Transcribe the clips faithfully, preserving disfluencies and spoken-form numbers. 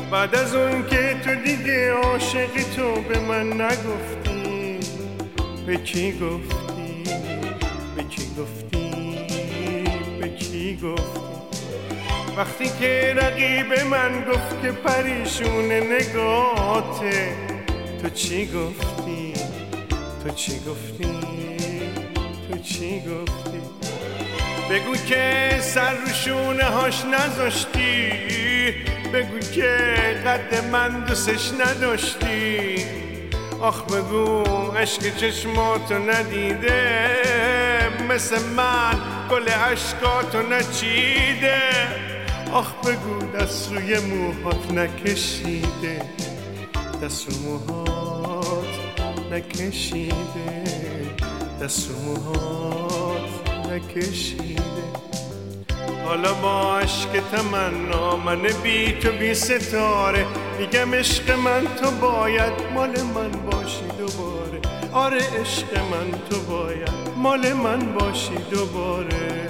بعد از اون که تو دیگه عاشقی تو به من نگفتی، به کی گفتی؟ به کی گفتی؟ به کی گفتی؟ وقتی که رقیب من گفت که پریشون نگاته، تو چی گفتی؟ تو چی گفتی؟ تو چی گفتی؟ بگو که سر رو شونه هاش نذاشتی، بگو که قد من دوستش نداشتی. آخ بگو عشق چشماتو ندیده، مثل من گل عشقاتو نچیده. آخ بگو دست روی موهات نکشیده، دست رو موهات نکشیده، دست رو موهات نکشیده. حالا با عشق تمنا من بی تو بی ستاره، میگم عشق من تو باید مال من باشی دوباره. آره عشق من تو باید مال من باشی دوباره.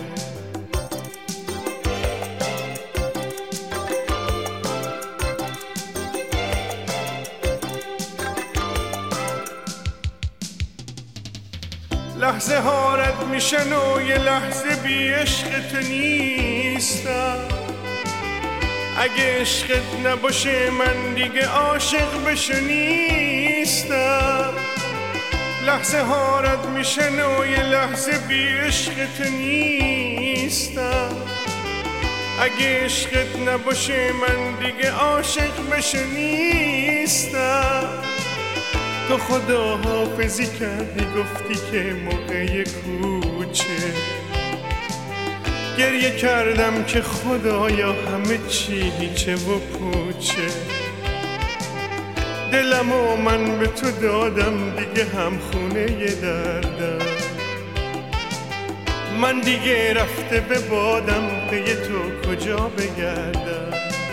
لحظه ها رد میشن و یه لحظه بی عشق تو نیستم. اگه عشقت نباشه من دیگه عاشق بشو نیستم. لحظه ها رد میشن و یه لحظه بی عشق تو نیستم. اگه عشقت نباشه من دیگه عاشق بشو نیستم. تو خدا حافظی کردی گفتی که موقع کوچه، گریه کردم که خدایا همه چی هیچه و پوچه. دلم و من به تو دادم دیگه هم خونه ی دردم. من دیگه رفته به بادم پی تو کجا بگردم.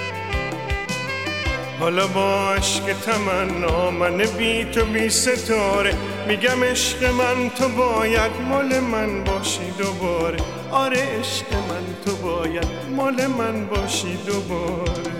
حالا با عشق تمنا من بی تو بی ستاره، میگم عشق من تو باید مال من باشی دوباره. آره عشق من تو باید مال من باشی دوباره.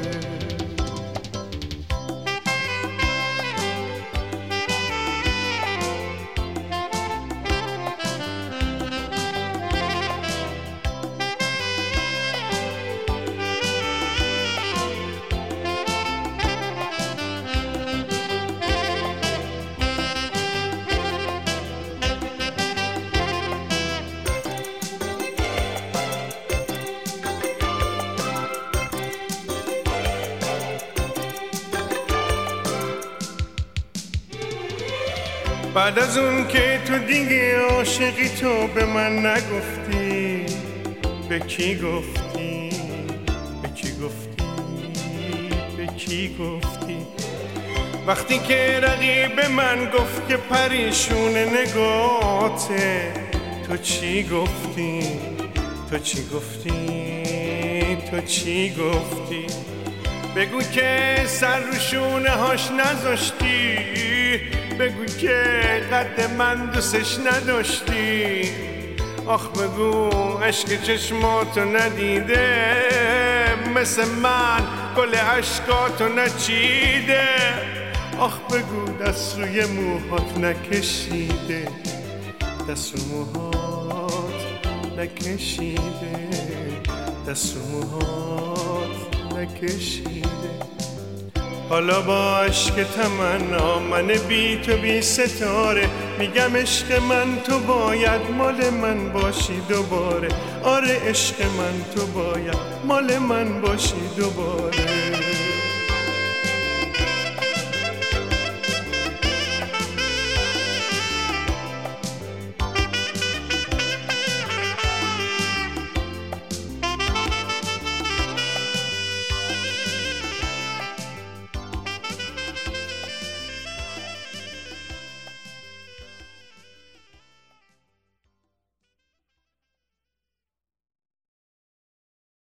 بعد از اون که تو دیگه عاشقی تو به من نگفتی، به کی گفتی؟ به کی گفتی؟ به کی گفتی؟ وقتی که رقیب من گفت که پریشون نگاته، تو چی گفتی؟ تو چی گفتی؟ تو چی گفتی؟ بگو که سر رو شونه هاش نذاشتی، بگو که قد من دوستش نداشتی. آخ بگو عشق چشماتو ندیده، مثل من گل عشقاتو نچیده. آخ بگو دست روی موهات نکشیده، دست رو موهات نکشیده، دست رو موهات نکشیده. حالا با عشق تمنا من بی تو بی ستاره، میگم عشق من تو باید مال من باشی دوباره. آره عشق من تو باید مال من باشی دوباره.